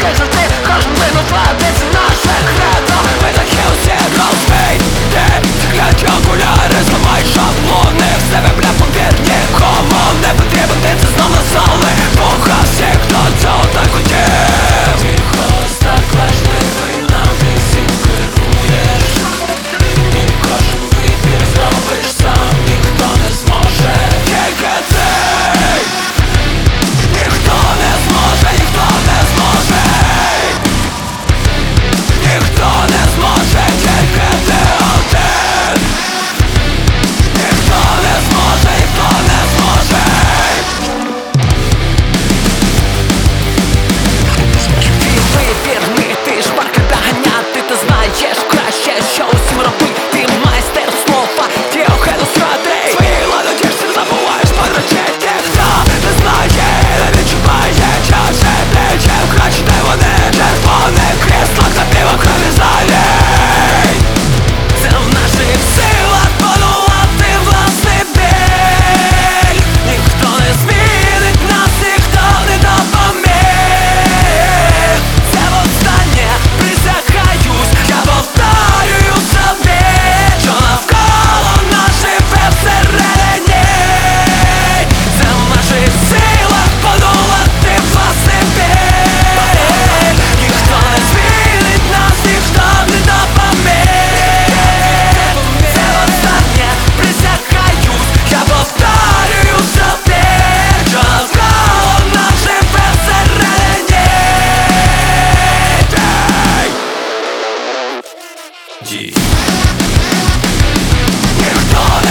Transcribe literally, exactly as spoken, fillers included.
таке завжди, кожен винувати, це наше кредо. Ми такі усі розбиті, закляті окуляри, зламай шаблони, в себе, бля, повір, нікому не потрібен, ти це знов на зали. Бога всіх, хто цього так хотів. Твій голос так важливий, нам ти всім керуєш. І кожен вибір зробиш сам, ніхто не зможе. Тільки ти. Ніхто не зможе, ніхто не зможе. Ніхто не зможе, тільки ти один. Ніхто не зможе, ніхто не зможе. Твій вибір, мити, шпарка доганяти. Ти знаєш краще, що усім робити. Ти майстер слова, діохеду сради. Свої ладотішці забуваєш подручити. Хто не знає, не відчуває часи плечем. Краще де вони, червоних кріслах та пиво крові залій. Це в наших силах подолати власний біль. Ніхто не змінить нас, ніхто не допоміг. Це востаннє, присягаюсь, я повторюю собі, що навколо нас живе всередині. Це в наших силах подолати власний біль. Ніхто не змінить нас, ніхто не допоміг. Це востаннє, присягаюсь, я повторюю собі, що навколо нас живе всередині. Ді. Ніхто